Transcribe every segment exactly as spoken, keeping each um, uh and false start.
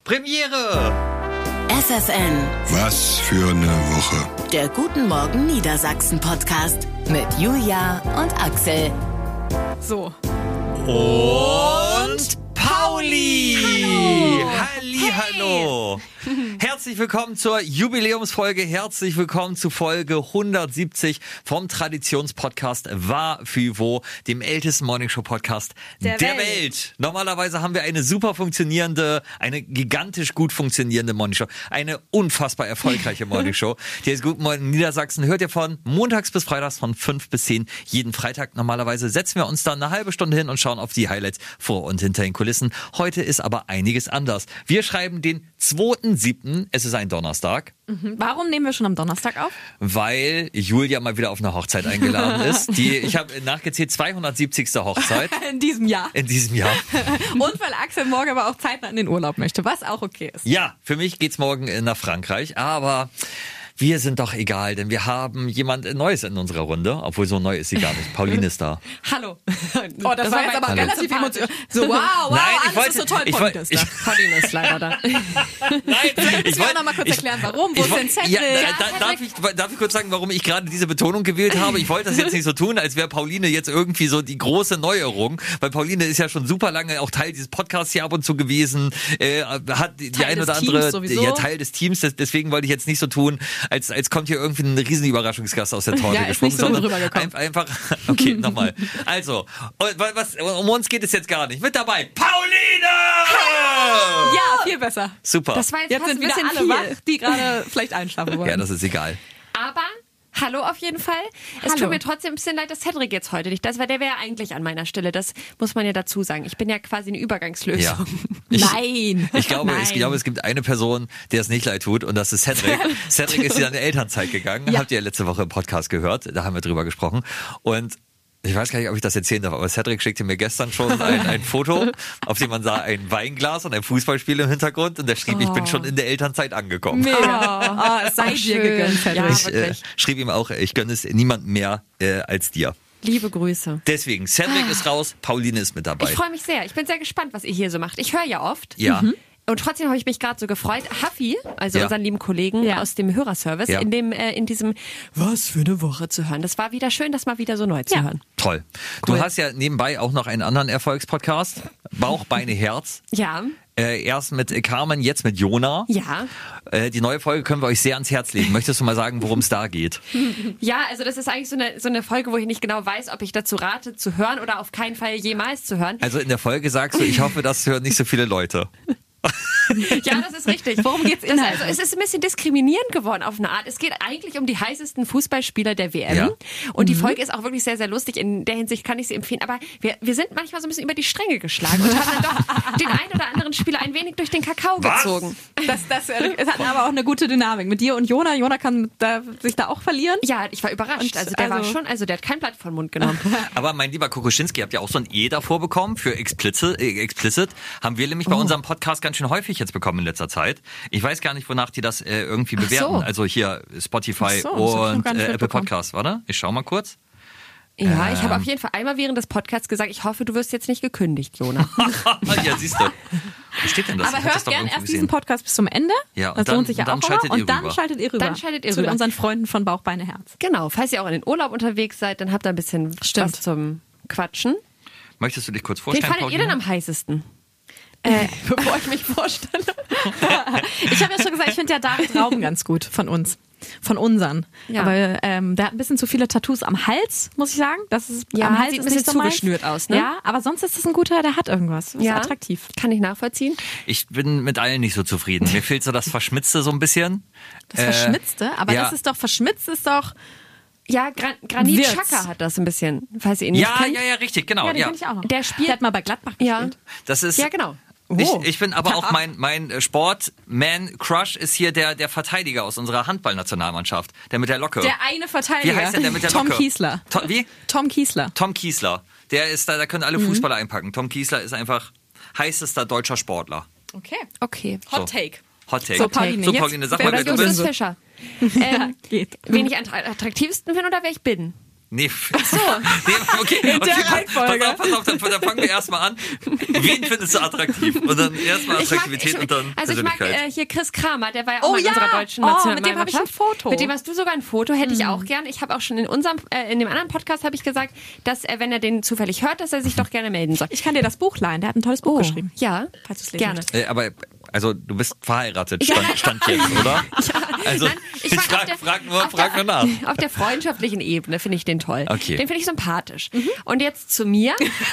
Premiere! F F N. Was für eine Woche. Der Guten Morgen Niedersachsen Podcast mit Julia und Axel. So. Und Pauli! Hallo! Halli, hallo! Herzlich willkommen zur Jubiläumsfolge, herzlich willkommen zu Folge hundertsiebzig vom Traditionspodcast War für Wo, dem ältesten Morningshow-Podcast der, der Welt. Welt. Normalerweise haben wir eine super funktionierende, eine gigantisch gut funktionierende Morningshow, eine unfassbar erfolgreiche Morningshow. Die ist Guten Morgen Niedersachsen, hört ihr von montags bis freitags von fünf bis zehn jeden Freitag. Normalerweise setzen wir uns dann eine halbe Stunde hin und schauen auf die Highlights vor und hinter den Kulissen. Heute ist aber einiges anders. Wir schreiben den zweiten siebten Es ist ein Donnerstag. Mhm. Warum nehmen wir schon am Donnerstag auf? Weil Julia mal wieder auf eine Hochzeit eingeladen ist. Die, ich habe nachgezählt, zweihundertsiebzigste Hochzeit. In diesem Jahr. In diesem Jahr. Und weil Axel morgen aber auch zeitnah in den Urlaub möchte, was auch okay ist. Ja, für mich geht's morgen nach Frankreich, aber wir sind doch egal, denn wir haben jemand Neues in unserer Runde, obwohl so neu ist sie gar nicht. Pauline ist da. Hallo. Oh, das, das war jetzt aber Hallo. relativ emotional. So, wow, wow, Nein, alles ich wollte, ist so toll. Ich Pauline wollte, ist da. ich, Pauline ist leider da. Nein, Vielleicht müssen wir wollte- auch noch mal kurz ich- erklären, warum. Wo ich ist denn wollte- Cedric? ja, Ja, da, da, darf, ich, darf ich kurz sagen, warum ich gerade diese Betonung gewählt habe? Ich wollte das jetzt nicht so tun, als wäre Pauline jetzt irgendwie so die große Neuerung, weil Pauline ist ja schon super lange auch Teil dieses Podcasts hier ab und zu gewesen, äh, hat die, die Teil ein des oder Teams andere sowieso. ja, Teil des Teams, das, deswegen wollte ich jetzt nicht so tun, als, als kommt hier irgendwie ein riesen Überraschungsgast aus der Torte Ja, ist gesprungen, nicht so sondern rübergekommen. ein- einfach, okay, nochmal. Also, und was, um uns geht es jetzt gar nicht. Mit dabei, Pauline! Ja, viel besser. Super. Das war jetzt, Jetzt fast sind ein wieder bisschen alle viel. wach, die gerade vielleicht einschlafen wollen. Ja, das ist egal. Aber hallo auf jeden Fall. Es Hallo. tut mir trotzdem ein bisschen leid, dass Cedric jetzt heute nicht. Das war der wäre eigentlich an meiner Stelle. Das muss man ja dazu sagen. Ich bin ja quasi eine Übergangslösung. Ja. Ich, Nein. Ich glaube, Nein. ich glaube, es gibt eine Person, der es nicht leid tut, und das ist Cedric. Cedric ist ja in die Elternzeit gegangen. Ja. Habt ihr letzte Woche im Podcast gehört. Da haben wir drüber gesprochen. Und ich weiß gar nicht, ob ich das erzählen darf, aber Cedric schickte mir gestern schon ein, ein Foto, auf dem man sah ein Weinglas und ein Fußballspiel im Hintergrund. Und der schrieb, ich bin schon in der Elternzeit angekommen. Mega. Oh, es sei dir schön. gegönnt, Cedric. Ja. Ich äh, wirklich. schrieb ihm auch, ich gönne es niemand mehr äh, als dir. Liebe Grüße. Deswegen, Cedric ist raus, Pauline ist mit dabei. Ich freue mich sehr. Ich bin sehr gespannt, was ihr hier so macht. Ich höre ja oft. Ja. Und trotzdem habe ich mich gerade so gefreut. Haffi, also Ja. unseren lieben Kollegen Ja. aus dem Hörerservice, Ja. in dem äh, in diesem Was für eine Woche zu hören. Das war wieder schön, das mal wieder so neu zu Ja. hören. Toll. Cool. Du hast ja nebenbei auch noch einen anderen Erfolgspodcast, Bauch, Beine, Herz. Ja, Äh, erst mit Carmen, jetzt mit Jona. ja. Äh, die neue Folge können wir euch sehr ans Herz legen. Möchtest du mal sagen, worum es da geht? Ja, also das ist eigentlich so eine, so eine Folge, wo ich nicht genau weiß, ob ich dazu rate, zu hören oder auf keinen Fall jemals zu hören. Also in der Folge sagst du, ich hoffe, das hören nicht so viele Leute. Ja, das ist richtig. Worum geht's das, also, es ist ein bisschen diskriminierend geworden auf eine Art. Es geht eigentlich um die heißesten Fußballspieler der W M. Ja. Und die Folge ist auch wirklich sehr, sehr lustig. In der Hinsicht kann ich sie empfehlen. Aber wir, wir sind manchmal so ein bisschen über die Stränge geschlagen und haben dann doch den einen oder anderen Spieler ein wenig durch den Kakao Was? gezogen. Das, das, es hat aber auch eine gute Dynamik. Mit dir und Jona. Jona kann da, sich da auch verlieren. Ja, ich war überrascht. Und Also der war also- schon, also der hat kein Blatt vom Mund genommen. Aber mein lieber Kokoschinski, habt ihr auch so ein E davor bekommen für explicit? Äh, explicit? Haben wir nämlich bei Oh. unserem Podcast ganz schön häufig jetzt bekommen in letzter Zeit. Ich weiß gar nicht, wonach die das äh, irgendwie Ach bewerten. so. Also hier Spotify Ach so, das hab ich noch und gar nicht äh, Apple mitbekommen. Podcasts, warte. Ich schau mal kurz. Ja, ich habe Ähm. auf jeden Fall einmal während des Podcasts gesagt, ich hoffe, du wirst jetzt nicht gekündigt, Jona. Ja, siehst du. Wo steht denn das? Aber Ich hab das hört doch gern irgendwo erst diesen gesehen. Podcast bis zum Ende. Ja, und das dann- lohnt sich ja und dann auch schaltet immer. ihr Und dann rüber. schaltet ihr rüber. Dann schaltet ihr zu rüber. unseren Freunden von Bauch, Beine, Herz. Genau, falls ihr auch in den Urlaub unterwegs seid, dann habt ihr ein bisschen Stimmt. was zum Quatschen. Möchtest du dich kurz Den vorstellen, fandet ihr Pauline? denn am heißesten? Äh, bevor ich mich vorstelle. Ich habe ja schon gesagt, ich finde ja David Raum ganz gut von uns. Von unseren. Ja. Aber ähm, der hat ein bisschen zu viele Tattoos am Hals, muss ich sagen. Das ist, Ja, am Hals sieht ein ist nicht bisschen so meins. zugeschnürt aus, ne? Ja, aber sonst ist es ein guter, der hat irgendwas. Das ist attraktiv. Kann ich nachvollziehen. Ich bin mit allen nicht so zufrieden. Mir fehlt so das Verschmitzte so ein bisschen. Das Äh, Verschmitzte, aber ja. das ist doch, verschmitzt ist doch... Ja, Gran Granit Wirtz. Xhaka hat das ein bisschen, falls ihr ihn nicht Ja, kennt. ja, ja, richtig, genau. Ja, den Ja, kenn ich auch noch. Der spielt- Der hat mal bei Gladbach Ja. gespielt. Das ist, Ja, genau. Ich, Oh. ich bin aber auch mein, mein Sport-Man-Crush ist hier der, der Verteidiger aus unserer Handballnationalmannschaft. Der mit der Locke. Der eine Verteidiger. Wie heißt denn der mit der Tom Locke? Kiesler. To, wie? Tom Kiesler. Tom Kiesler. Der ist da, da können alle Fußballer einpacken. Tom Kiesler ist einfach heißester deutscher Sportler. Okay. Okay. Hot So. Take. Hot Take. So, Pauline, so, jetzt Pauline sag wer mal, wer bist du Justus bist. Fischer. Ähm, geht. wen ich am attraktivsten finde oder wer ich bin? Nee, so. nee, okay, okay, der pass, Reihenfolge. pass auf, pass auf, dann, dann fangen wir erstmal an. Wen findest du attraktiv? Und dann erstmal Ich mag, Attraktivität ich, und dann also ich mag Persönlichkeit. äh, hier Chris Kramer, der war ja auch Oh mal in ja. unserer deutschen Oh, mit dem habe ich ein Nationalmannschaft. Foto. Mit dem hast du sogar ein Foto, hätte ich auch gern. Ich habe auch schon in unserem, äh, in dem anderen Podcast habe ich gesagt, dass er, wenn er den zufällig hört, dass er sich doch gerne melden soll. Ich kann dir das Buch leihen, der hat ein tolles Buch geschrieben. Ja, Falls du's lesen gerne. möchtest. Äh, aber, also du bist verheiratet, stand, stand jetzt, oder? Also, Nein, ich, mag frag, auf der- frag nur, auf frag der- nur nach. Auf der freundschaftlichen Ebene finde ich den toll. Okay. Den finde ich sympathisch. Und jetzt zu mir.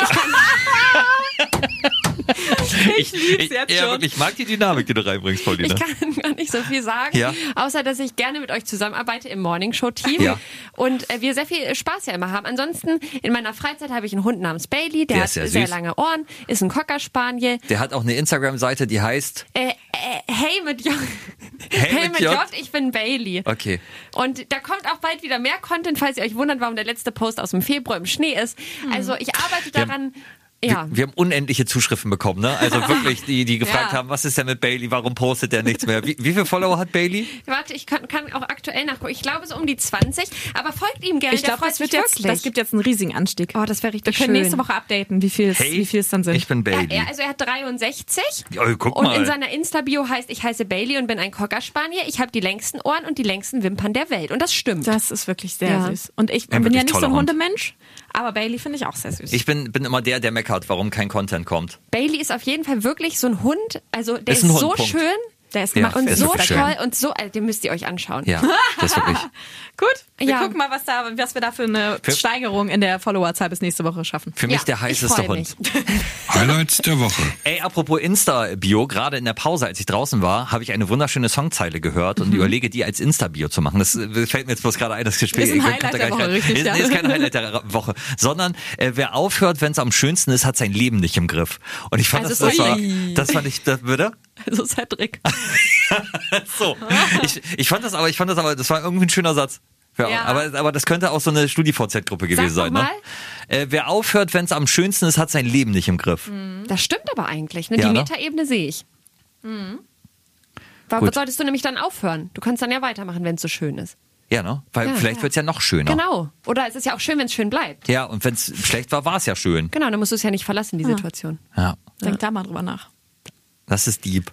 Ich, ich, jetzt ja, schon. wirklich, ich mag die Dynamik, die du reinbringst, Paulina. Ich kann gar nicht so viel sagen, Ja. außer dass ich gerne mit euch zusammenarbeite im Morningshow-Team Ja. und äh, wir sehr viel Spaß ja immer haben. Ansonsten, in meiner Freizeit habe ich einen Hund namens Bailey, der, Der hat ist sehr sehr süß. lange Ohren, ist ein Cocker Spaniel. Der hat auch eine Instagram-Seite, die heißt Äh, äh, hey mit J. Hey mit J? ich bin Bailey. Okay. Und da kommt auch bald wieder mehr Content, falls ihr euch wundert, warum der letzte Post aus dem Februar im Schnee ist. Also ich arbeite Wir haben- daran. Ja. Wir, wir haben unendliche Zuschriften bekommen, ne? Also wirklich, die, die gefragt Ja. haben, was ist denn mit Bailey, warum postet der nichts mehr? Wie, wie viele Follower hat Bailey? Warte, ich kann, kann auch aktuell nachgucken. Ich glaube so um die zwanzig, aber folgt ihm gerne. Ich der glaube, freut das wird sich jetzt, wirklich. das gibt jetzt einen riesigen Anstieg. Oh, das wäre Wir richtig können schön. nächste Woche updaten, wie viel es, Hey, wie viel es dann sind. ich bin Bailey. Ja, also er hat dreiundsechzig Oh, guck und mal. in seiner Insta-Bio heißt, ich heiße Bailey und bin ein Cocker Spaniel. Ich habe die längsten Ohren und die längsten Wimpern der Welt. Und das stimmt. Das ist wirklich sehr Ja. süß. Und ich Ein bin ja wirklich nicht so ein toller Hund. Hundemensch, aber Bailey finde ich auch sehr süß. Ich bin, bin immer der, der meckert, warum kein Content kommt. Bailey ist auf jeden Fall wirklich so ein Hund. Also der Ist ist, ein Hund, so Punkt. schön Der ist Ja, gemacht und der ist so wirklich toll schön. und so, also, den müsst ihr euch anschauen. Ja, das ist wirklich. Gut, wir Ja. gucken mal, was, da, was wir da für eine Für- Steigerung in der Followerzahl bis nächste Woche schaffen. Für mich Ja, der ich heißeste freu Hund. mich. Highlights der Woche. Ey, apropos Insta-Bio, gerade in der Pause, als ich draußen war, habe ich eine wunderschöne Songzeile gehört und überlege, die als Insta-Bio zu machen. Das äh, fällt mir jetzt bloß gerade ein, das Gespräch. Ist ein ich Highlight kommt da der gar Woche, nicht rein. richtig, ist, ja. ist kein Highlight der Woche, sondern äh, wer aufhört, wenn es am schönsten ist, hat sein Leben nicht im Griff. Und ich fand Also das, das war, Cedric. das fand ich, das würde? Also Cedric. So. Ich, ich fand das aber, ich fand das aber, das war irgendwie ein schöner Satz. Ja, Ja. Aber, aber das könnte auch so eine StudiVZ Gruppe gewesen Sag sein, noch ne? Äh, wer aufhört, wenn es am schönsten ist, hat sein Leben nicht im Griff. Das stimmt aber eigentlich. Ne? Ja, Die ne? Metaebene sehe ich. Warum Gut. solltest du nämlich dann aufhören? Du kannst dann ja weitermachen, wenn es so schön ist. Ja, ne? Weil Ja, vielleicht ja. wird's ja noch schöner. Genau. Oder es ist ja auch schön, wenn es schön bleibt. Ja, und wenn es schlecht war, war es ja schön. Genau, dann musst du es ja nicht verlassen, die Situation. Ja. Denk da mal drüber nach. Das ist deep.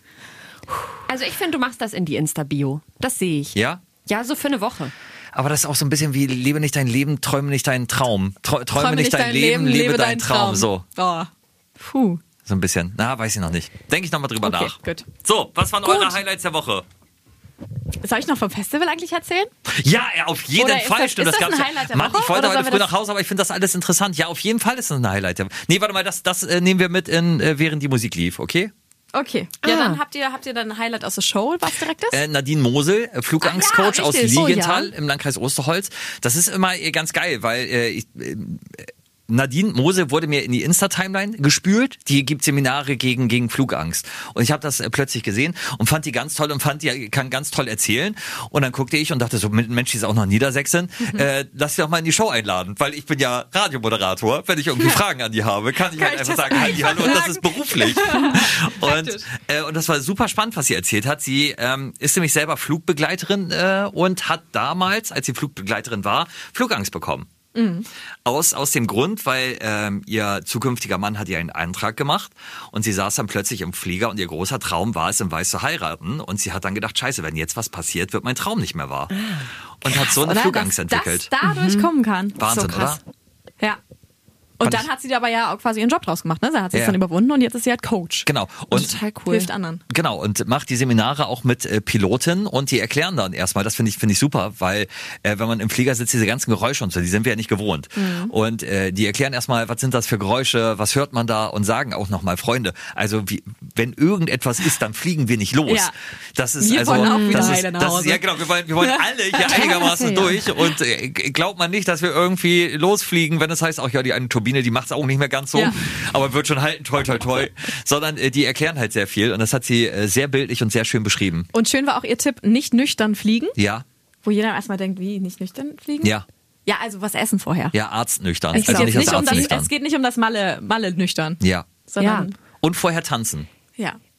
Also ich finde, du machst das in die Insta-Bio. Das sehe ich. Ja? Ja, so für eine Woche. Aber das ist auch so ein bisschen wie lebe nicht dein Leben, träume nicht deinen Traum. Träume, träume nicht dein, Leben, lebe deinen Traum. So, Oh. Puh. so ein bisschen. Na, weiß ich noch nicht. Denke ich nochmal drüber Okay, nach. gut. So, was waren Gut. eure Highlights der Woche? Soll ich noch vom Festival eigentlich erzählen? Ja, ja, auf jeden Oder ist Fall. das- Stimmt, ist das gab's ein ja. Highlight der Mann, Woche? ich wollte Oder heute sollen wir früh das- nach Hause, aber ich finde das alles interessant. Ja, auf jeden Fall ist das ein Highlight. der- Nee, warte mal, das, das äh, nehmen wir mit in, äh, während die Musik lief, okay? Okay. Ja, Ah. dann habt ihr, habt ihr dann ein Highlight aus der Show, was direkt ist? Äh, Nadine Mosel, äh, Flugangstcoach Ah, ja, aus richtig. Oh, Lilienthal ja. im Landkreis Osterholz. Das ist immer äh, ganz geil, weil äh, ich, äh, Nadine Mosel wurde mir in die Insta-Timeline gespült. Die gibt Seminare gegen, gegen Flugangst. Und ich habe das äh, plötzlich gesehen und fand die ganz toll und fand, die kann ganz toll erzählen. Und dann guckte ich und dachte so, Mensch, die ist auch noch Niedersächsin. Mhm. Äh, lass sie doch mal in die Show einladen. Weil ich bin ja Radiomoderator. Wenn ich irgendwie Fragen an die habe, kann ich Kann halt ich einfach das sagen, Heidi, hallo, und das fragen? ist beruflich. und, Praktisch. äh, und das war super spannend, was sie erzählt hat. Sie ähm, ist nämlich selber Flugbegleiterin äh, und hat damals, als sie Flugbegleiterin war, Flugangst bekommen. Mhm. Aus, aus dem Grund, weil ähm, ihr zukünftiger Mann hat ihr einen Antrag gemacht und sie saß dann plötzlich im Flieger und ihr großer Traum war es, im Weiß zu heiraten. Und sie hat dann gedacht, scheiße, wenn jetzt was passiert, wird mein Traum nicht mehr wahr. Und hat so eine Oder? Flugangst dass entwickelt. das dadurch kommen kann. Wahnsinn, so krass. oder? Ja. Und Fand dann ich- hat sie aber ja auch quasi ihren Job draus gemacht, ne? Da hat sie es Ja. dann überwunden und jetzt ist sie halt Coach. Genau. Und Total cool. Hilft anderen. Genau, und macht die Seminare auch mit äh, Piloten und die erklären dann erstmal, das finde ich finde ich super, weil äh, wenn man im Flieger sitzt, diese ganzen Geräusche und so, die sind wir ja nicht gewohnt. Mhm. Und äh, die erklären erstmal, was sind das für Geräusche, was hört man da und sagen auch nochmal, Freunde, also wie, wenn irgendetwas ist, dann fliegen wir nicht los. Ja. Das ist Wir also, wollen auch wieder das ist, heile nach das ist, Hause. ja genau, wir wollen, wir wollen alle hier einigermaßen Ja. durch und äh, glaubt man nicht, dass wir irgendwie losfliegen, wenn es heißt, auch ja, die eine Turbine, die macht es auch nicht mehr ganz so, Ja. aber wird schon halten, toi, toi, toi, sondern äh, die erklären halt sehr viel und das hat sie äh, sehr bildlich und sehr schön beschrieben. Und schön war auch ihr Tipp, nicht nüchtern fliegen, Ja, wo jeder erstmal denkt, wie, nicht nüchtern fliegen? ja, Ja, also was essen vorher. ja, arztnüchtern. Es geht Also jetzt nicht als nicht um Arzt das, nüchtern. es geht nicht um das Malle, Malle nüchtern, Ja. sondern Und vorher tanzen. ja.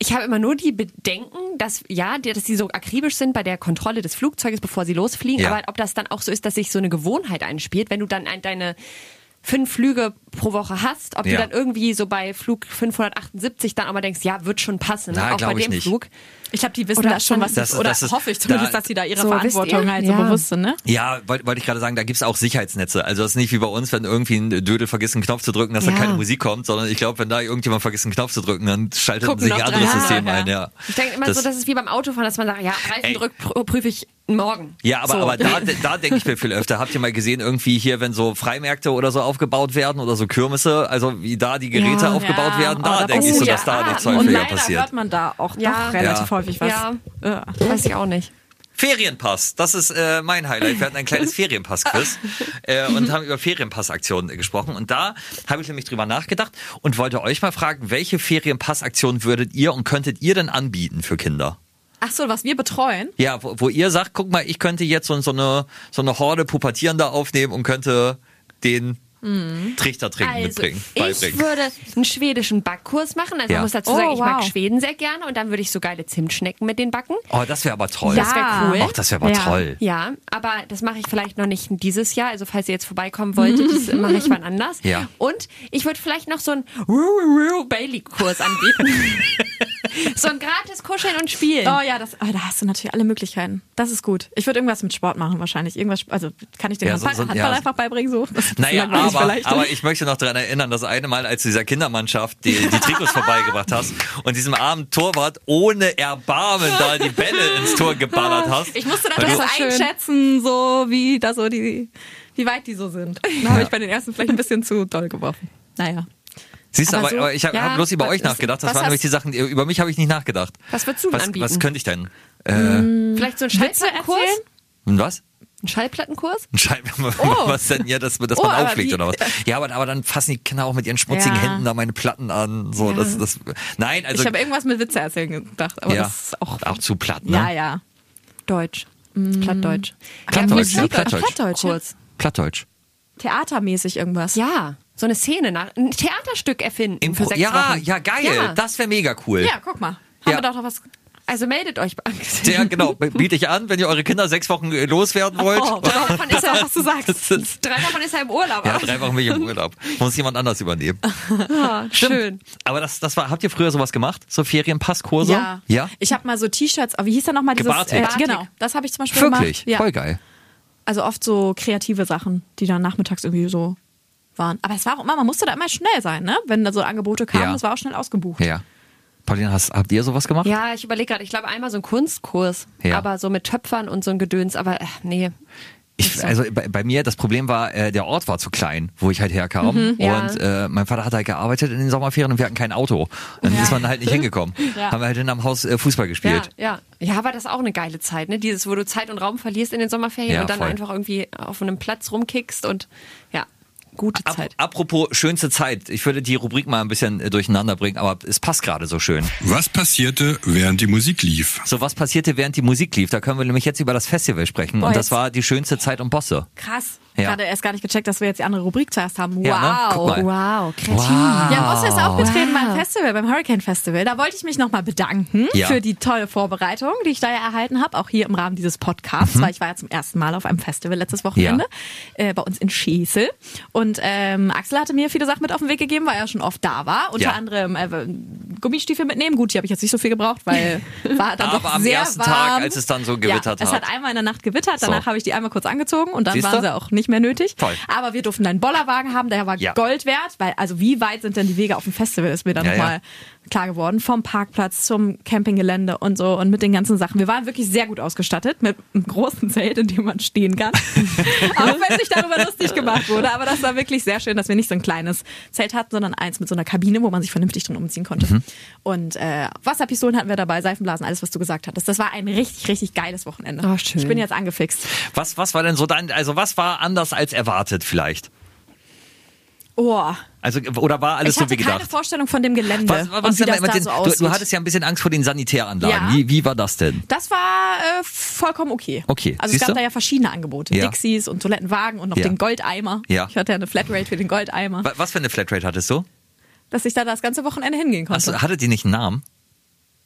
Ich habe immer nur die Bedenken, dass ja, die- dass die so akribisch sind bei der Kontrolle des Flugzeuges, bevor sie losfliegen. Ja. Aber ob das dann auch so ist, dass sich so eine Gewohnheit einspielt, wenn du dann ein, deine fünf Flüge pro Woche hast, ob Ja. du dann irgendwie so bei Flug fünfhundertachtundsiebzig dann aber denkst, ja, wird schon passen, Na, auch bei glaub ich dem nicht. Flug. Ich glaube, die wissen Oder da schon, was das- sie, oder das ist- hoffe ich zumindest, da- dass sie da ihrer So, wisst Verantwortung ihr? halt Ja. so bewusst sind, ne? Ja, wollte wollt ich gerade sagen, da gibt's auch Sicherheitsnetze. Also das ist nicht wie bei uns, wenn irgendwie ein Dödel vergisst, einen Knopf zu drücken, dass da Ja. keine Musik kommt, sondern ich glaube, wenn da irgendjemand vergisst, einen Knopf zu drücken, dann schaltet Gucken sich noch ein anderes dran. System Ja, ein. ja. Ja. Ich denke immer Das- so, das ist wie beim Autofahren, dass man sagt, ja, Reifen Ey. drückt, pr- prüfe ich morgen. Ja, aber, so. aber da, da denke ich mir viel öfter. Habt ihr mal gesehen, irgendwie hier, wenn so Freimärkte oder so aufgebaut werden oder so Kirmesse, also wie da die Geräte Ja. aufgebaut Ja, werden, oh, da da denke ich so, passiert- dass da ja. nichts häufiger Und leider passiert. hört man da auch Ja. doch relativ Ja. häufig was. Ja. Ja. Weiß ich auch nicht. Ferienpass, das ist äh, mein Highlight. Wir hatten ein kleines Ferienpass-Quiz äh, und haben über Ferienpass-Aktionen äh, gesprochen. Und da habe ich nämlich drüber nachgedacht und wollte euch mal fragen, welche Ferienpass-Aktionen würdet ihr und könntet ihr denn anbieten für Kinder? Ach so, was wir betreuen? Ja, wo, wo ihr sagt, guck mal, ich könnte jetzt so, so eine so eine Horde Pubertierender aufnehmen und könnte den Trichter trinken mitbringen, ich beibringen. würde einen schwedischen Backkurs machen. Also Ja. man muss dazu Oh, sagen, ich mag wow. Schweden sehr gerne und dann würde ich so geile Zimtschnecken mit denen backen. Oh, das wäre aber toll. Das wäre cool. Ach, das wäre aber Ja. toll. Ja, aber das mache ich vielleicht noch nicht dieses Jahr. Also falls ihr jetzt vorbeikommen wolltet, das mache ich wann anders. Ja. Und ich würde vielleicht noch so einen Bailey-Kurs anbieten. So ein gratis Kuscheln und Spielen. Oh ja, das, oh, da hast du natürlich alle Möglichkeiten. Das ist gut. Ich würde irgendwas mit Sport machen wahrscheinlich. Irgendwas, also kann ich den Ja, so- Handball, so- Handball ja. einfach beibringen so? Das ist Naja, langweilig aber, vielleicht. aber ich möchte noch daran erinnern, das eine Mal, als du dieser Kindermannschaft die, die Trikots vorbeigebracht hast und diesem armen Torwart ohne Erbarmen da die Bälle ins Tor geballert hast. Ich musste dann Weil das du- so war schön. einschätzen, so wie da so die, wie weit die so sind. Da habe ich bei den ersten vielleicht ein bisschen zu doll geworfen. Naja. Siehst du, Aber aber, so- aber ich habe ja, hab bloß über was euch ist- nachgedacht. Das was waren nämlich hast- die Sachen, die- über mich habe ich nicht nachgedacht. Was würdest du denn Was, anbieten? was könnte ich denn? Äh, Vielleicht so ein Witze Schallplattenkurs? erzählen? und was? Ein Schallplattenkurs? Ein Schein, was denn? Ja, dass, dass Oh, man aber auflegt wie- oder was? Ja, aber, aber dann fassen die Kinder auch mit ihren schmutzigen Ja. Händen da meine Platten an. So, Ja. das, das, nein, also Ich habe irgendwas mit Witze erzählen gedacht, aber ja, das ist auch. auch zu platt, ne? Ja, ja. Deutsch. Plattdeutsch. Plattdeutsch, ja, Musik- Plattdeutsch. Plattdeutsch. ja. Kurz. Plattdeutsch. Theatermäßig irgendwas. Ja, so eine Szene, nach, ein Theaterstück erfinden Impro für sechs ja, Wochen. ja, geil. Ja. Das wäre mega cool. Ja, guck mal. Haben Ja. wir doch noch was. Also meldet euch. Ja, genau. Biete ich an, wenn ihr eure Kinder sechs Wochen äh, loswerden wollt. Oh, Drei Wochen ist er, was du sagst. Das ist, drei Wochen ist er im Urlaub. ja, drei Wochen bin ich im Urlaub. Muss jemand anders übernehmen. Ah, schön. Aber das, das war, habt ihr früher sowas gemacht? So Ferienpasskurse? Ja. Ja? Ich habe mal so T-Shirts, aber wie hieß der nochmal dieses? Gebartig. Äh, genau, das habe ich zum Beispiel Wirklich? gemacht. Ja. Voll geil. Also oft so kreative Sachen, die dann nachmittags irgendwie so waren. Aber es war auch immer, man musste da immer schnell sein, ne? Wenn da so Angebote kamen, Ja. das war auch schnell ausgebucht. Ja. Pauline, hast, habt ihr sowas gemacht? Ja, ich überlege gerade, ich glaube einmal so ein Kunstkurs, Ja. aber so mit Töpfern und so ein Gedöns, aber äh, nee. Ich, also bei, bei mir, das Problem war, äh, der Ort war zu klein, wo ich halt herkam. ja. Und äh, mein Vater hat halt gearbeitet in den Sommerferien und wir hatten kein Auto. Dann ist man halt nicht hingekommen. Ja. Haben wir halt in einem Haus äh, Fußball gespielt. Ja, ja. Ja, aber das ist auch eine geile Zeit, ne? Dieses, wo du Zeit und Raum verlierst in den Sommerferien Ja, und dann voll. einfach irgendwie auf einem Platz rumkickst und ja, gute Ap Zeit. apropos schönste Zeit. Ich würde die Rubrik mal ein bisschen äh, durcheinander bringen, aber es passt gerade so schön. Was passierte, während die Musik lief? So, was passierte, während die Musik lief? Da können wir nämlich jetzt über das Festival sprechen. Boah, und das jetzt- war die schönste Zeit und Bosse. Krass. Ja. Gerade erst gar nicht gecheckt, dass wir jetzt die andere Rubrik zuerst haben. Wow. Ja, ne? Guck mal. Wow, kreativ. Ja, Bosse ist aufgetreten beim Festival, beim Hurricane Festival. Da wollte ich mich nochmal bedanken Ja. für die tolle Vorbereitung, die ich da ja erhalten habe, auch hier im Rahmen dieses Podcasts, weil ich war ja zum ersten Mal auf einem Festival letztes Wochenende, äh, bei uns in Schesel. Und ähm, Axel hatte mir viele Sachen mit auf den Weg gegeben, weil er schon oft da war. Unter Ja. anderem äh, Gummistiefel mitnehmen. Gut, die habe ich jetzt nicht so viel gebraucht, weil war dann Aber doch am sehr ersten warm. Tag, als es dann so gewittert ja, es hat. hat einmal in der Nacht gewittert, danach So. habe ich die einmal kurz angezogen und dann Siehste? waren sie auch nicht mehr nötig. Toll. Aber wir durften einen Bollerwagen haben, der war Ja. Gold wert, weil also wie weit sind denn die Wege auf dem Festival, ist mir dann Ja, nochmal klar geworden. Vom Parkplatz zum Campinggelände und so und mit den ganzen Sachen. Wir waren wirklich sehr gut ausgestattet mit einem großen Zelt, in dem man stehen kann. Auch wenn sich darüber lustig gemacht wurde. Aber das war wirklich sehr schön, dass wir nicht so ein kleines Zelt hatten, sondern eins mit so einer Kabine, wo man sich vernünftig drin umziehen konnte. Mhm. Und äh, Wasserpistolen hatten wir dabei, Seifenblasen, alles, was du gesagt hattest. Das war ein richtig, richtig geiles Wochenende. Oh, schön. Ich bin jetzt angefixt. Was, was war denn so dein, also was war anders als erwartet vielleicht? Oh. Also, oder war alles Ich so hatte wie gedacht? keine Vorstellung von dem Gelände Was, was, und wie denn das mit da den, so du, aussieht. du hattest ja ein bisschen Angst vor den Sanitäranlagen. Ja. Wie, wie war das denn? Das war äh, vollkommen okay. Okay. Also Siehst es gab du? da ja verschiedene Angebote. Ja. Dixies und Toilettenwagen und noch Ja. den Goldeimer. Ja. Ich hatte ja eine Flatrate für den Goldeimer, Wa- Was für eine Flatrate hattest du? dass ich da das ganze Wochenende hingehen konnte. Also, hattet ihr nicht einen Namen?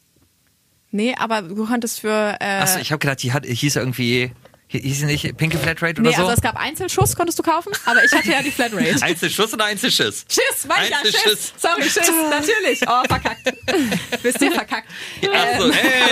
Nee, aber du konntest für... Äh, Achso, ich habe gedacht, die hat, hieß irgendwie... Hieß sie nicht Pinke Flatrate oder nee, so? also es gab Einzelschuss, konntest du kaufen, aber ich hatte ja die Flatrate. Einzelschuss oder Einzelschiss? Schiss, mein ich ja, Einzelschiss. Schiss. Sorry, Schiss, natürlich. Oh, verkackt. Wisst ihr, verkackt. Achso,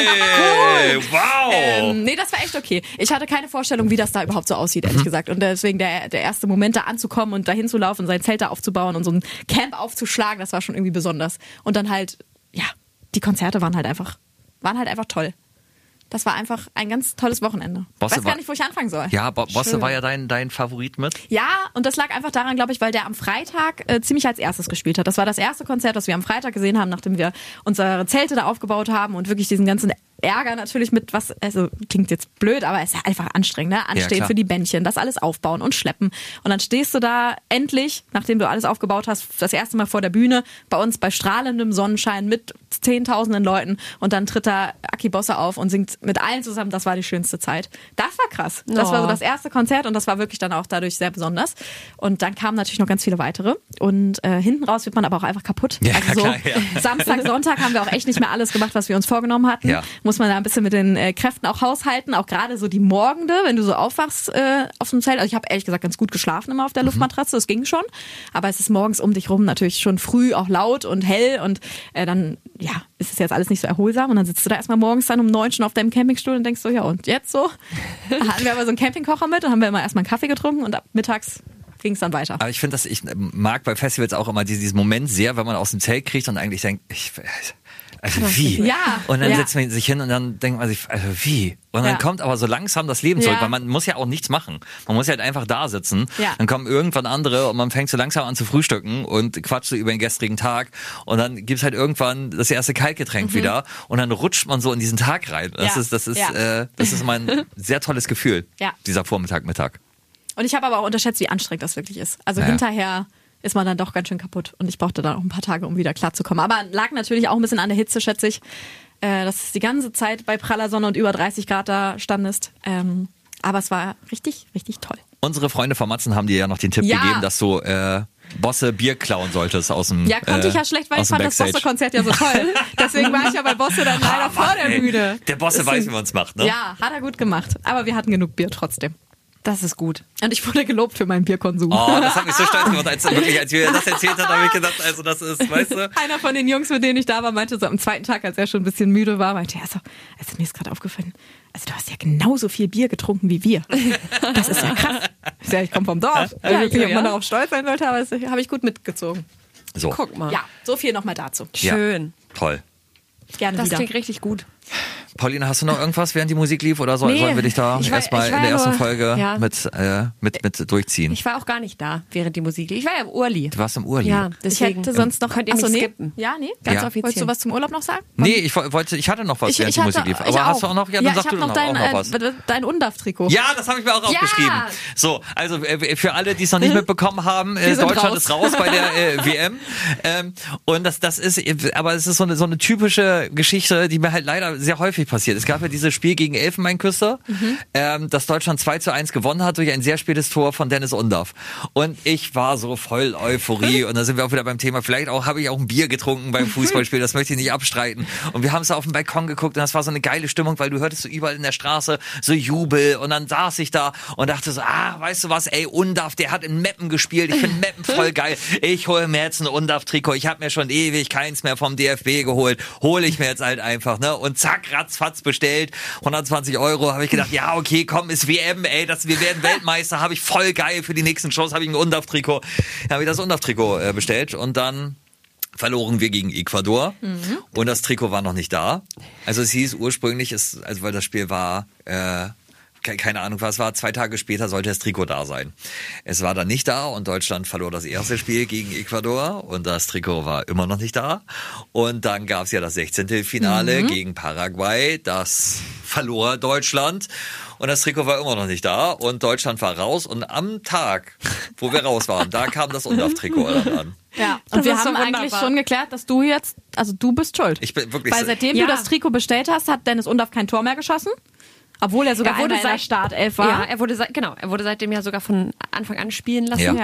hey, wow. Ähm, nee, das war echt okay. Ich hatte keine Vorstellung, wie das da überhaupt so aussieht, ehrlich mhm. gesagt. Und deswegen der, der erste Moment, da anzukommen und dahin zu laufen, sein Zelt da aufzubauen und so ein Camp aufzuschlagen, das war schon irgendwie besonders. Und dann halt, ja, die Konzerte waren halt einfach, waren halt einfach toll. Das war einfach ein ganz tolles Wochenende. Ich weiß gar nicht, wo ich anfangen soll. Ja, Bo- Bosse war ja dein, dein Favorit mit. Ja, und das lag einfach daran, glaube ich, weil der am Freitag äh, ziemlich als erstes gespielt hat. Das war das erste Konzert, das wir am Freitag gesehen haben, nachdem wir unsere Zelte da aufgebaut haben und wirklich diesen ganzen Ärger natürlich mit, was, also klingt jetzt blöd, aber es ist ja einfach anstrengend, ne? Anstehen ja, für die Bändchen, das alles aufbauen und schleppen. Und dann stehst du da endlich, nachdem du alles aufgebaut hast, das erste Mal vor der Bühne, bei uns bei strahlendem Sonnenschein mit zehntausenden Leuten und dann tritt da Aki Bosse auf und singt mit allen zusammen, das war die schönste Zeit. Das war krass. Das oh. war so das erste Konzert und das war wirklich dann auch dadurch sehr besonders. Und dann kamen natürlich noch ganz viele weitere und äh, hinten raus wird man aber auch einfach kaputt. Ja, also so klar, ja. Samstag, Sonntag haben wir auch echt nicht mehr alles gemacht, was wir uns vorgenommen hatten. Ja. Muss man da ein bisschen mit den äh, Kräften auch haushalten, auch gerade so die Morgende, wenn du so aufwachst äh, auf dem Zelt. Also ich habe ehrlich gesagt ganz gut geschlafen immer auf der Luftmatratze, das ging schon. Aber es ist morgens um dich rum natürlich schon früh auch laut und hell und äh, dann, ja, ist es jetzt alles nicht so erholsam und dann sitzt du da erstmal morgens dann um neun schon auf deinem Campingstuhl und denkst so, ja und jetzt so? Da hatten wir aber so einen Campingkocher mit und haben wir immer erstmal einen Kaffee getrunken und ab mittags ging es dann weiter. Aber ich finde, dass ich mag bei Festivals auch immer diesen Moment sehr, wenn man aus dem Zelt kriegt und eigentlich denkt, ich, also wie? Ja. Und dann ja. setzt man sich hin und dann denkt man sich, also wie? Und dann ja. kommt aber so langsam das Leben zurück, Ja. weil man muss ja auch nichts machen. Man muss ja halt einfach da sitzen. Ja. Dann kommen irgendwann andere und man fängt so langsam an zu frühstücken und quatscht so über den gestrigen Tag. Und dann gibt's halt irgendwann das erste Kaltgetränk Mhm. wieder und dann rutscht man so in diesen Tag rein. Das Ja. ist, das ist, Ja. äh, das ist mein sehr tolles Gefühl, Ja. dieser Vormittag, Mittag. Und ich habe aber auch unterschätzt, wie anstrengend das wirklich ist. Also Ja. hinterher ist man dann doch ganz schön kaputt. Und ich brauchte dann auch ein paar Tage, um wieder klarzukommen. Aber lag natürlich auch ein bisschen an der Hitze, schätze ich. Äh, dass es die ganze Zeit bei praller Sonne und über dreißig Grad da standest. Ähm, aber es war richtig, richtig toll. Unsere Freunde von Matzen haben dir ja noch den Tipp Ja. gegeben, dass du äh, Bosse Bier klauen solltest aus dem Ja, konnte äh, ich ja schlecht, weil aus ich dem fand das Backstage. Bosse-Konzert ja so toll. Deswegen war ich ja bei Bosse dann leider Ah, vor Mann, der ey. Bühne. Der Bosse Deswegen- weiß, wie man es macht, ne? Ja, hat er gut gemacht. Aber wir hatten genug Bier trotzdem. Das ist gut. Und ich wurde gelobt für meinen Bierkonsum. Oh, das hat mich so stolz gemacht, als, wirklich, als wir das erzählt haben, habe ich gedacht, also das ist, weißt du? Einer von den Jungs, mit denen ich da war, meinte so am zweiten Tag, als er schon ein bisschen müde war, meinte er so, also mir ist gerade aufgefallen, also du hast ja genauso viel Bier getrunken wie wir. Das ist ja krass. Ich sag, ich komme vom Dorf. Ich weiß nicht, ob man darauf stolz sein sollte, aber das habe ich gut mitgezogen. So, Guck mal. Ja, so viel nochmal dazu. Schön. toll. Gerne Das wieder. klingt richtig gut. Pauline, hast du noch irgendwas, während die Musik lief, oder soll, Nee, sollen wir dich da ich war- erstmal ich war in der ja ersten nur- Folge ja. mit, äh, mit, mit durchziehen? Ich war auch gar nicht da, während die Musik lief. Ich war ja im Urli. Du warst im Urlaub. Ja, Ich deswegen hätte sonst noch... könnt ihr Achso, mich nee. skippen. Ja, nee? Ganz Ja. offiziell. Wolltest du was zum Urlaub noch sagen? Nee, ich wo- wollte, ich hatte noch was, Ich, während ich die hatte, Musik lief. ich Aber auch. hast du auch noch? Ja, dann ja, sag ich du habe noch dann dein, auch noch was. äh, dein Undaf-Trikot. Ja, das habe ich mir auch Ja. aufgeschrieben. So, also äh, für alle, die es noch nicht mitbekommen haben, äh, Wir sind Deutschland raus. ist raus bei der äh, W M. Ähm, und das, das ist, aber es ist so eine, so eine typische Geschichte, die mir halt leider sehr häufig passiert. Es gab ja dieses Spiel gegen Elfenbeinküste, Mhm. ähm, das Deutschland zwei zu eins gewonnen hat durch ein sehr spätes Tor von Dennis Undaf. Und ich war so voll Euphorie. Und da sind wir auch wieder beim Thema. Vielleicht auch habe ich auch ein Bier getrunken beim Fußballspiel. Das möchte ich nicht abstreiten. Und wir haben es auf dem Balkon geguckt und das war so eine geile Stimmung, weil du hörtest so überall in der Straße so Jubel. Und dann saß ich da und dachte so, ah, weißt du was, ey, Undaf, der hat in Meppen gespielt. Ich finde Meppen voll geil. Ich hole mir jetzt ein Undaf-Trikot. Ich habe mir schon ewig keins mehr vom D F B geholt. Hole ich mir jetzt halt einfach, ne? Und zack, ratzfatz bestellt. hundertzwanzig Euro. Habe ich gedacht, ja, okay, komm, ist W M, ey, das, wir werden Weltmeister. Habe ich voll geil für die nächsten Shows. Habe ich ein Undaf-Trikot. Habe ich das Undaf-Trikot äh, bestellt und dann verloren wir gegen Ecuador Mhm. und das Trikot war noch nicht da. Also es hieß ursprünglich, es, also weil das Spiel war, äh, ke- keine Ahnung was war, zwei Tage später sollte das Trikot da sein. Es war dann nicht da und Deutschland verlor das erste Spiel gegen Ecuador und das Trikot war immer noch nicht da. Und dann gab es ja das sechzehnte Finale Mhm. gegen Paraguay, das verlor Deutschland. Und das Trikot war immer noch nicht da und Deutschland war raus und am Tag, wo wir raus waren, da kam das Undaf-Trikot dann an. Ja, Das und wir ist so haben eigentlich wunderbar. schon geklärt, dass du jetzt, also du bist schuld. Ich bin wirklich Weil so- seitdem Ja. du das Trikot bestellt hast, hat Dennis Undaf kein Tor mehr geschossen. Obwohl er sogar Er wurde einmal in der seit- Startelf war. Ja, er wurde seit, genau, er wurde seitdem ja sogar von Anfang an spielen lassen. Ja. Ja.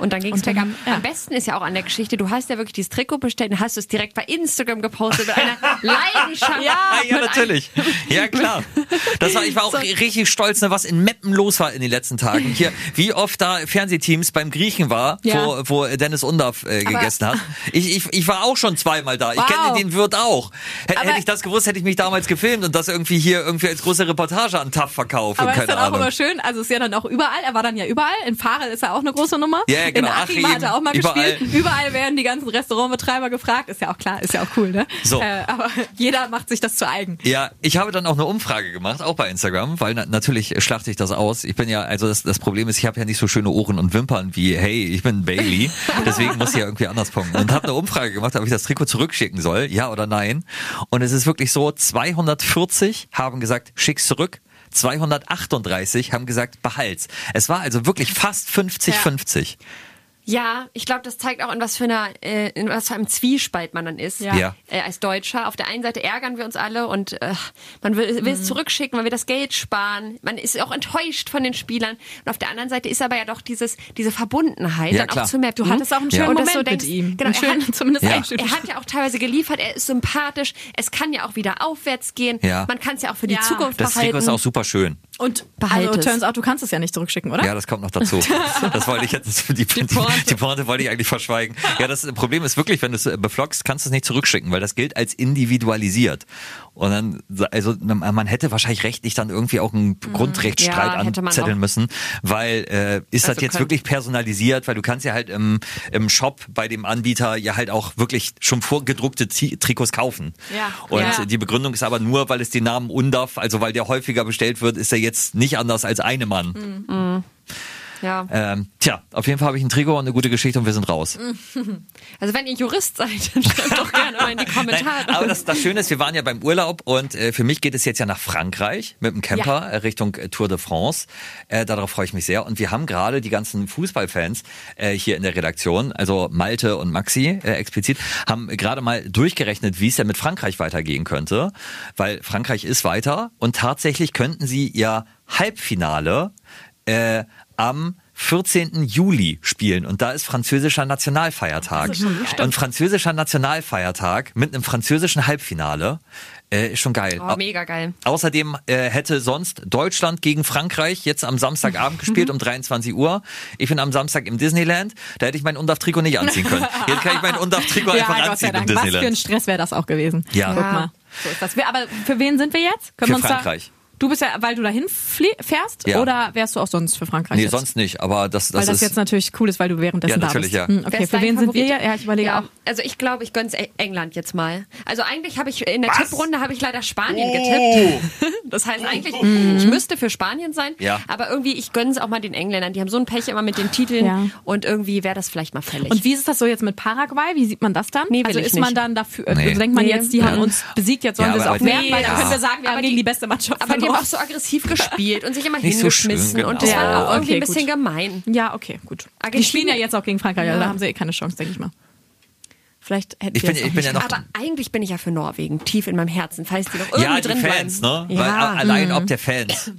Und dann ging es Und dann- bergab. ja. Am besten ist ja auch an der Geschichte, du hast ja wirklich dieses Trikot bestellt und hast es direkt bei Instagram gepostet mit einer Leidenschaft. Ja, Ah, ja, mit natürlich. Ja, klar. Das war, ich war auch richtig stolz, ne, was in Meppen los war in den letzten Tagen. Hier, wie oft da Fernsehteams beim Griechen war, Ja. wo, wo Dennis Undaff äh, gegessen hat. Ich, ich, ich war auch schon zweimal da. Ich Wow. kenne den Wirt auch. H Aber- hätte ich das gewusst, hätte ich mich damals gefilmt und das irgendwie hier irgendwie als große Reportage an T A F verkauft. Aber und ist keine dann auch Ahnung. immer schön, also ist ja dann auch überall, er war dann ja überall, in Farel ist er auch eine große Nummer, Ja, ja, genau, in Achim Achim, hat er auch mal überall. gespielt, überall werden die ganzen Restaurantbetreiber gefragt, ist ja auch klar, ist ja auch cool, ne? So. Äh, aber jeder macht sich das zu eigen. Ja, ich habe dann auch eine Umfrage gemacht, auch bei Instagram, weil na, natürlich schlachte ich das aus. Ich bin ja, also das, das Problem ist, ich habe ja nicht so schöne Ohren und Wimpern wie, hey, ich bin Bailey, deswegen muss ich ja irgendwie anders punkten. Und habe eine Umfrage gemacht, ob ich das Trikot zurückschicken soll, ja oder nein. Und es ist wirklich so, zweihundertvierzig haben gesagt, schick's zurück. zweihundertachtunddreißig haben gesagt, behalt's. Es war also wirklich fast fünfzig fünfzig. Ja, ich glaube, das zeigt auch, in was für einer, äh, in was für einem Zwiespalt man dann ist, Ja. Ja. Äh, als Deutscher. Auf der einen Seite ärgern wir uns alle und äh, man will, will es zurückschicken, man will das Geld sparen. Man ist auch enttäuscht von den Spielern. Und auf der anderen Seite ist aber ja doch dieses, diese Verbundenheit Ja, dann klar. auch zu Mappen. Du hattest auch einen Ja. schönen Und das Moment so denkst, mit ihm. Genau, einen er schönen, hat- zumindest Ja. einstündig. Er hat ja auch teilweise geliefert, er ist sympathisch, es kann ja auch wieder aufwärts gehen. Ja. Man kann es ja auch für die Ja. Zukunft Das behalten. Trikot ist auch super schön. Und Behalt also, es. turns out, du kannst es ja nicht zurückschicken, oder? Ja, das kommt noch dazu. Das wollte ich jetzt, die, die, die, Pointe. die Pointe wollte ich eigentlich verschweigen. Ja, das Problem ist wirklich, wenn du es beflockst, kannst du es nicht zurückschicken, weil das gilt als individualisiert. Und dann, also man hätte wahrscheinlich rechtlich dann irgendwie auch einen Grundrechtsstreit Ja, hätte man anzetteln auch. müssen, weil äh, ist das Also jetzt können- wirklich personalisiert, weil du kannst ja halt im, im Shop bei dem Anbieter ja halt auch wirklich schon vorgedruckte Tri- Trikots kaufen. Ja. Und Ja. die Begründung ist aber nur, weil es den Namen Undaff, also weil der häufiger bestellt wird, ist er jetzt nicht anders als eine Mann. Ja. Ähm, tja, auf jeden Fall habe ich ein Trikot und eine gute Geschichte und wir sind raus. Also wenn ihr Jurist seid, dann schreibt doch gerne mal in die Kommentare. Nein, aber das, das Schöne ist, wir waren ja beim Urlaub und äh, für mich geht es jetzt ja nach Frankreich mit dem Camper Ja. äh, Richtung äh, Tour de France. Äh, darauf freue ich mich sehr. Und wir haben gerade die ganzen Fußballfans äh, hier in der Redaktion, also Malte und Maxi äh, explizit, haben gerade mal durchgerechnet, wie es ja mit Frankreich weitergehen könnte. Weil Frankreich ist weiter und tatsächlich könnten sie ihr Halbfinale äh, am vierzehnten Juli spielen und da ist französischer Nationalfeiertag. Und französischer Nationalfeiertag mit einem französischen Halbfinale äh, ist schon geil. Oh, mega geil. Außerdem äh, hätte sonst Deutschland gegen Frankreich jetzt am Samstagabend gespielt um dreiundzwanzig Uhr. Ich bin am Samstag im Disneyland. Da hätte ich mein Undaff-Trikot nicht anziehen können. Jetzt kann ich mein Undaff-Trikot einfach ja, Gott sei anziehen im Dank. Was für ein Disneyland. Stress wäre das auch gewesen. Ja. Guck Ja. mal. So ist das. Wir- Aber für wen sind wir jetzt? Können Für wir uns Frankreich. Da, du bist ja, weil du dahin flie- fährst? Ja. Oder wärst du auch sonst für Frankreich Nee, jetzt? sonst nicht. Aber das, Weil das, das ist... jetzt natürlich cool ist, weil du währenddessen Ja, natürlich, da ja. bist. Hm, Wer okay, ist für dein wen sind wir? Favorit? Ja, ich überlege Ja, auch. also ich glaube, ich gönn's E- England jetzt mal. Also eigentlich habe ich in der Tipprunde habe ich leider Spanien Oh. getippt. Das heißt eigentlich, ich müsste für Spanien sein, Ja. aber irgendwie ich gönn's auch mal den Engländern. Die haben so ein Pech immer mit den Titeln Ja. und irgendwie wäre das vielleicht mal fällig. Und wie ist das so jetzt mit Paraguay? Wie sieht man das dann? Nee, will also ich ist man nicht. dann dafür, Nee. also denkt man Nee. jetzt, die haben uns besiegt, jetzt sollen Ja, wir es aber- auch werden, aber- weil dann ja. können wir sagen, wir Aber haben die- gegen die beste Mannschaft aber die haben verloren. auch so aggressiv gespielt und sich immer Nicht so hingeschmissen schön, genau. und das Ja, war auch irgendwie okay, ein bisschen gut. gemein. Ja, okay, gut. Die Argentinien- spielen ja jetzt auch gegen Frankreich, also Ja. da haben sie eh keine Chance, denke ich mal. Vielleicht hätten Ich wir bin- es auch ich bin nicht ja noch- Aber eigentlich bin ich ja für Norwegen, tief in meinem Herzen, falls die noch irgendwie Ja, die drin Fans, bleiben. ne? Weil Ja. a- allein ob der Fans.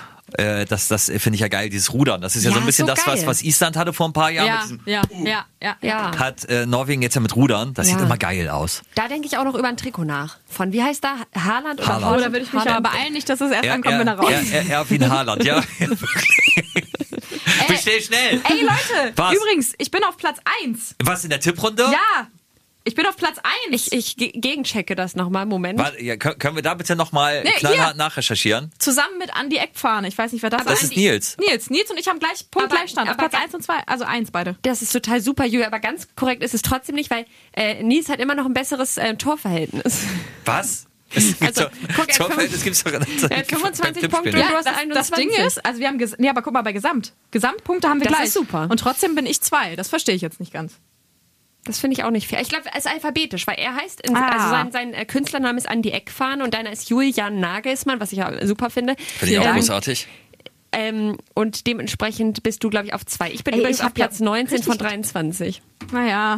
Äh, das das finde ich ja geil, dieses Rudern. Das ist ja, Ja, so ein bisschen so das, was, geil. was Island hatte vor ein paar Jahren. Ja, Mit diesem, ja, ja, ja, Ja. hat äh, Norwegen jetzt ja mit Rudern. Das Ja. sieht immer geil aus. Da denke ich auch noch über ein Trikot nach. Von, wie heißt da? Haaland oder Haaland. Oh, Haaland? da würde ich mich aber beeilen, nicht, dass es erst Er, ankommt, wenn er er, raus er, ist. er, Erwin Haaland, ja. Bestell schnell. Ey, Leute, Was? übrigens, ich bin auf Platz eins. Was, in der Tipprunde? Ja, ich bin auf Platz eins. Ich, ich ge- gegenchecke das nochmal. Moment. Warte, ja, können, können wir da bitte nochmal Nee, knallhart hier. nachrecherchieren? Zusammen mit Andi Eckfahne. Ich weiß nicht, wer das Aber ist. Das ist Nils. Nils. Nils und ich haben gleich Punkt Aber- Gleichstand. Auf aber Platz ga- eins und zwei. Also eins beide. Das ist total super, Julia, aber ganz korrekt ist es trotzdem nicht, weil äh, Nils hat immer noch ein besseres äh, Torverhältnis. Was? Es gibt Also, doch, guck, er hat Torverhältnis gibt's doch er hat fünfundzwanzig Punkte. Ja. Du hast das, das einundzwanzig. Ding ist, also wir haben, ges- nee, aber guck mal bei Gesamt. Gesamtpunkte haben wir Das gleich. ist super. Und trotzdem bin ich zwei. Das verstehe ich jetzt nicht ganz. Das finde ich auch nicht fair. Ich glaube, es ist alphabetisch, weil er heißt, in, Ah. also sein, sein äh, Künstlername ist Andi Eckfahne und deiner ist Julian Nagelsmann, was ich ja super finde. Finde ich auch Ähm, großartig. Ähm, und dementsprechend bist du, glaube ich, auf zwei. Ich bin Ey, übrigens ich auf hab ja Platz neunzehn von richtig- dreiundzwanzig. Naja.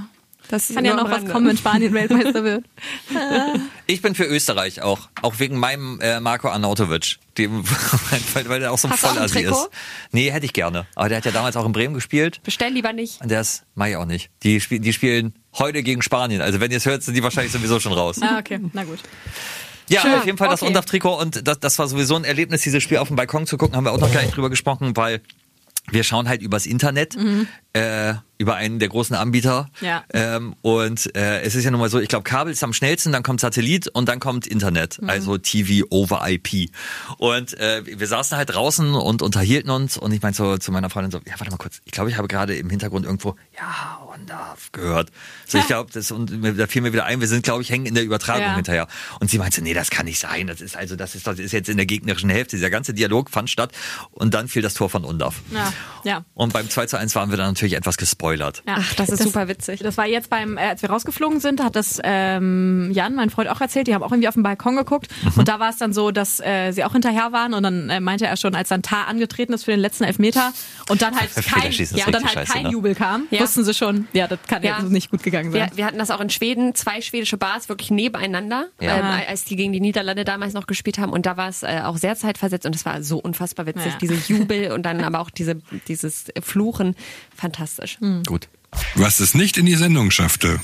Das Kann ja noch was kommen, wenn Spanien Weltmeister wird. Ich bin für Österreich auch. Auch wegen meinem äh, Marko Arnautovic. Dem, weil, weil der auch so ein Hast du auch ein Vollassi Trikot? ist. Nee, hätte ich gerne. Aber der hat ja damals auch in Bremen gespielt. Bestell lieber nicht. Und der ist, mach ich auch nicht. Die, spiel, die spielen heute gegen Spanien. Also wenn ihr es hört, sind die wahrscheinlich sowieso schon raus. Ah, okay, na gut. Ja, Schön. auf jeden Fall das Okay. Undaf-Trikot. Und das, das war sowieso ein Erlebnis, dieses Spiel auf dem Balkon zu gucken. Haben wir auch noch gar nicht drüber gesprochen, weil wir schauen halt übers Internet, mhm. äh, über einen der großen Anbieter. Ja. Ähm, und äh, es ist ja nun mal so, ich glaube, Kabel ist am schnellsten, dann kommt Satellit und dann kommt Internet, mhm. also T V over I P. Und äh, wir saßen halt draußen und unterhielten uns und ich meinte so zu meiner Freundin so, ja, warte mal kurz, ich glaube, ich habe gerade im Hintergrund irgendwo, ja, Undaf gehört. So, ich glaube, das und da fiel mir wieder ein, wir sind, glaube ich, hängen in der Übertragung Ja. hinterher. Und sie meinte, nee, das kann nicht sein. Das ist also, das ist, das ist jetzt in der gegnerischen Hälfte. Dieser ganze Dialog fand statt und dann fiel das Tor von Undaf. Ja, ja. Und beim zwei zu eins waren wir dann natürlich etwas gespoilert. Ja. Ach, das ist super witzig. Das war jetzt beim, äh, als wir rausgeflogen sind, hat das ähm, Jan, mein Freund, auch erzählt. Die haben auch irgendwie auf den Balkon geguckt. Mhm. Und da war es dann so, dass äh, sie auch hinterher waren. Und dann äh, meinte er schon, als dann Tar angetreten ist für den letzten Elfmeter und dann halt kein, Elfmeterschießen ist ja, und dann richtig halt scheiße, kein ne? Jubel kam, Ja. wussten sie schon, ja, das kann ja, Ja. nicht gut gegangen Wir, sein. wir hatten das auch in Schweden, zwei schwedische Bars wirklich nebeneinander, Ja. ähm, als die gegen die Niederlande damals noch gespielt haben. Und da war es äh, auch sehr zeitversetzt und es war so unfassbar witzig. Ja. Diese Jubel und dann aber auch diese, dieses Fluchen. Fantastisch. Gut. Was es nicht in die Sendung schaffte.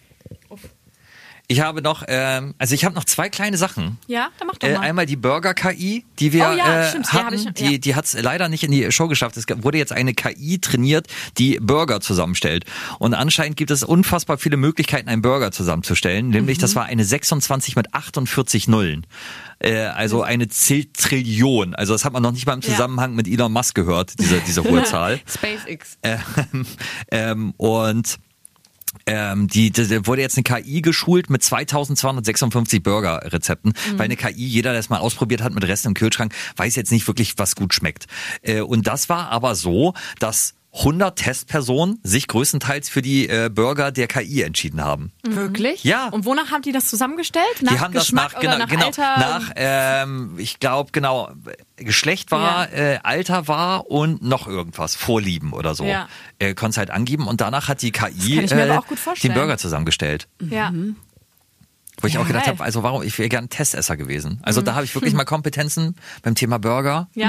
Ich habe noch, ähm, also ich habe noch zwei kleine Sachen. Ja, dann mach doch Äh, mal. einmal die Burger-K I, die wir Oh ja, äh, stimmt, die hab hatten, ich- ja. die, die hat es leider nicht in die Show geschafft. Es wurde jetzt eine K I trainiert, die Burger zusammenstellt. Und anscheinend gibt es unfassbar viele Möglichkeiten, einen Burger zusammenzustellen. Nämlich, Mhm. das war eine sechsundzwanzig mit achtundvierzig Nullen. Äh, also eine Ziltrillion. Also das hat man noch nicht mal im Ja. Zusammenhang mit Elon Musk gehört, diese, diese hohe Zahl. SpaceX. Ähm, ähm, und ähm, die, die wurde jetzt eine K I geschult mit zweitausendzweihundertsechsundfünfzig Burger-Rezepten, Mhm. weil eine K I, jeder, der es mal ausprobiert hat mit Resten im Kühlschrank, weiß jetzt nicht wirklich, was gut schmeckt. Äh, und das war aber so, dass hundert Testpersonen sich größtenteils für die äh, Burger der K I entschieden haben. Wirklich? Ja. Und wonach haben die das zusammengestellt? Nach Die haben Geschmack das nach, genau, oder nach genau, Alter? nach, ähm, ich glaube, genau, Geschlecht war, Ja. äh, Alter war und noch irgendwas, Vorlieben oder so. Ja. Äh, konntest halt angeben und danach hat die K I kann ich mir äh, aber auch gut vorstellen. den Burger zusammengestellt. Ja. Wo ich auch gedacht geil. habe, also warum, ich wäre gern Testesser gewesen. Also Mhm. da habe ich wirklich mal Kompetenzen beim Thema Burger. Ja.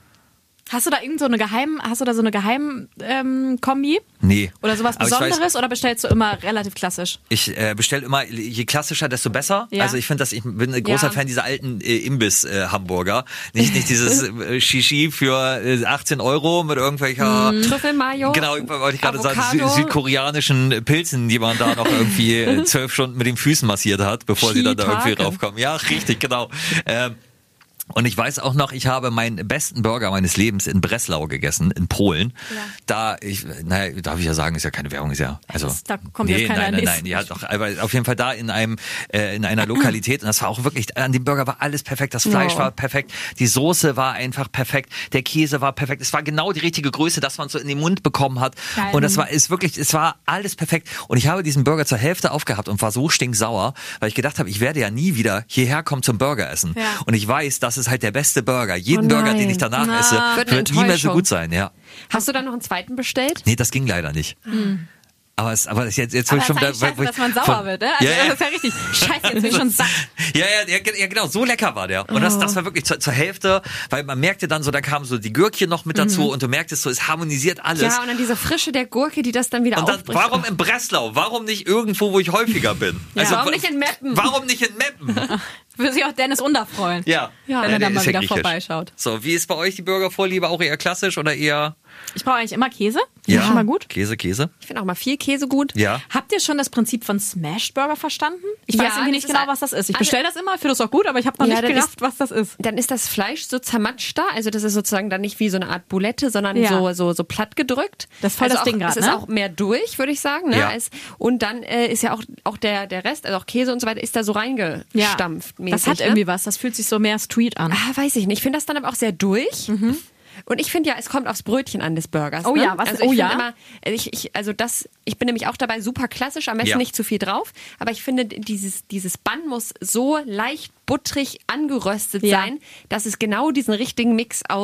Hast du da irgend so eine Geheim, hast du da so eine Geheim ähm, Kombi? Nee. Oder sowas Aber ich weiß- Besonderes oder bestellst du immer relativ klassisch? Ich äh, bestelle immer, je klassischer, desto besser. Ja. Also ich finde das, ich bin ein großer Ja. Fan dieser alten äh, Imbiss-Hamburger. Nicht, nicht dieses äh, Shishi für äh, achtzehn Euro mit irgendwelcher Trüffelmayo. Genau, wollte ich gerade sagen, Avocado. sü südkoreanischen Pilzen, die man da noch irgendwie äh, zwölf Stunden mit den Füßen massiert hat, bevor sie dann da irgendwie Shiitake. raufkommen. Ja, richtig, genau. Ähm, und ich weiß auch noch, ich habe meinen besten Burger meines Lebens in Breslau gegessen, in Polen. Ja. Da, ich, naja, darf ich ja sagen, ist ja keine Werbung, ist ja, also. Das- da kommt nee, jetzt keiner nein, nein, nächsten. nein, ja, doch, aber auf jeden Fall da in einem, äh, in einer Lokalität und das war auch wirklich, an dem Burger war alles perfekt, das Fleisch Oh. war perfekt, die Soße war einfach perfekt, der Käse war perfekt, es war genau die richtige Größe, dass man es so in den Mund bekommen hat. Geil. Und das war, ist wirklich, es war alles perfekt. Und ich habe diesen Burger zur Hälfte aufgehabt und war so stinksauer, weil ich gedacht habe, ich werde ja nie wieder hierher kommen zum Burger essen. Ja. Und ich weiß, das ist halt der beste Burger. Jeden Oh Burger, nein. den ich danach Na. esse, Wird wird, eine nie mehr so Enttäuschung. gut sein, ja. Hast du dann noch einen zweiten bestellt? Nee, das ging leider nicht. Aber es, aber es jetzt, jetzt will Aber ich schon das ist wieder, eigentlich scheiße, wo ich- dass man sauer von- wird, ne? Also ja, ja. das ist ja richtig. Scheiße, jetzt bin ich schon satt. Ja, ja, ja, ja, genau, so lecker war der. Und das, das war wirklich zur, zur Hälfte, weil man merkte dann so, da kamen so die Gürkchen noch mit dazu und du merktest so, es harmonisiert alles. Ja, und dann diese Frische der Gurke, die das dann wieder Und dann, aufbricht. warum in Breslau? Warum nicht irgendwo, wo ich häufiger bin? Also, Warum wa- nicht in Meppen? Warum nicht in Meppen? Würde sich auch Dennis Under freuen. Ja, Ja. Wenn er der dann mal ist ja wieder griechisch. vorbeischaut. So, wie ist bei euch die Burgervorliebe? Auch eher klassisch oder eher Ich brauche eigentlich immer Käse. Finde ich schon mal gut. Käse, Käse? Ich finde auch mal viel Käse gut. Ja. Habt ihr schon das Prinzip von Smashed Burger verstanden? Ich Ja, weiß irgendwie das nicht ist genau, ein- was das ist. Ich also- bestelle das immer, finde das auch gut, aber ich habe noch Ja, nicht das gerafft, ist- was das ist. Dann ist das Fleisch so zermatschter, also das ist sozusagen dann nicht wie so eine Art Boulette, sondern Ja. so, so, so platt gedrückt. Das ist voll also das auch, Ding grad, Es ist ne? auch mehr durch, würde ich sagen. Ne? Ja. Als, und dann äh, ist ja auch, auch der, der Rest, also auch Käse und so weiter, ist da so reingestampft. mäßig, Das hat ne? irgendwie was. Das fühlt sich so mehr Street an. Ah, weiß ich nicht. Ich finde das dann aber auch sehr durch. Und ich finde ja, es kommt aufs Brötchen an des Burgers. Oh ne? ja, was- also ich oh finde ja? Immer, ich, ich, also das, ich bin nämlich auch dabei super klassisch, am besten Ja. nicht zu viel drauf. Aber ich finde, dieses, dieses Bann muss so leicht butterig angeröstet Ja. sein, dass es genau diesen richtigen Mix aus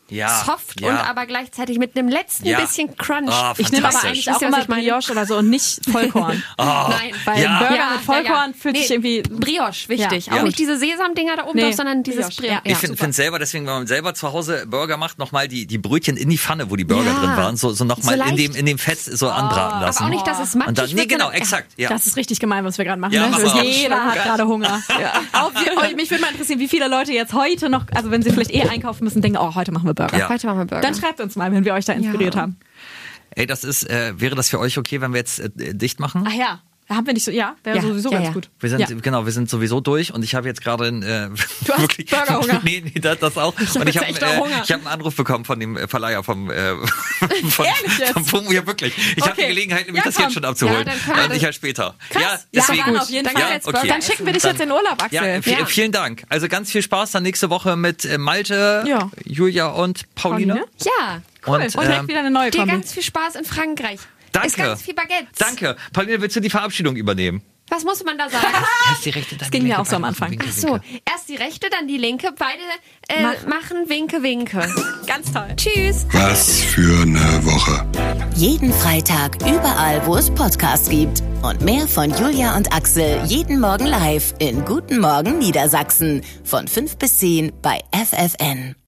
Ja, soft ja. und aber gleichzeitig mit einem letzten Ja. bisschen Crunch. Oh, Ich nehme aber fantastisch. eigentlich auch Wisst ihr, was immer ich meine? Brioche oder so und nicht Vollkorn. Oh, Nein, Weil ja. Burger Ja, mit Vollkorn ja, ja. fühlt Nee, sich irgendwie... Brioche, wichtig. Ja. Auch Ja. nicht diese Sesamdinger da oben Nee, drauf, sondern dieses Brioche, Brioche. ja. Ich finde find selber, deswegen, wenn man selber zu Hause Burger macht, nochmal die, die Brötchen in die Pfanne, wo die Burger Ja. drin waren, so, so nochmal So in, leicht. dem, in dem Fett so anbraten lassen. Aber auch nicht, dass es matschig Und dann, nee, wird, genau, sondern- exakt. Ja. Das ist richtig gemein, was wir gerade machen. Ja, ne? machen wir auch. Jeder hat gerade Hunger. Auch wir, mich würde mal interessieren, wie viele Leute jetzt heute noch, also wenn sie vielleicht eh einkaufen müssen, denken, oh, heute machen wir Burger. Ja. Heute machen wir Burger. Dann schreibt uns mal, wenn wir euch da inspiriert Ja. haben. Ey, das ist, äh, wäre das für euch okay, wenn wir jetzt äh, dicht machen? Ach ja, haben wir nicht so, ja, wäre Ja, sowieso ja, ganz ja. gut. Wir sind, ja. genau, wir sind sowieso durch und ich habe jetzt gerade ein, äh, Du hast wirklich, Burgerhunger. nee, nee, das, das auch. hab und ich jetzt habe echt auch Hunger. äh, ich habe einen Anruf bekommen von dem äh, Verleiher vom, äh, von, Ehrlich jetzt? vom Pum, ja wirklich. Ich habe Okay. die Gelegenheit, nämlich Ja, das jetzt komm. schon abzuholen. Ja, dann können wir und ich das- halt später. Krass. Ja, Ja, deswegen. dann auf jeden Dann Fall. können wir jetzt okay. Burger Dann schicken wir dich jetzt in den Urlaub, Axel. Ja, v- Ja. vielen Dank. Also ganz viel Spaß dann nächste Woche mit äh, Malte, Ja. Julia und Pauline. Pauline? Ja, Cool. Und, Und, direkt ähm, wieder eine neue dir Kombi. ganz viel Spaß in Frankreich. Danke. Ist ganz viel Baguette. Danke. Pauline, willst du die Verabschiedung übernehmen? Was muss man da sagen? Erst die rechte, dann Das die ging mir linke, auch so am beide Anfang. winke, Ach so, winke. erst die rechte, dann die linke. Beide äh, Mach. machen Winke, Winke. Ganz toll. Tschüss. Was für eine Woche. Jeden Freitag überall, wo es Podcasts gibt. Und mehr von Julia und Axel jeden Morgen live in Guten Morgen Niedersachsen von fünf bis zehn bei F F N.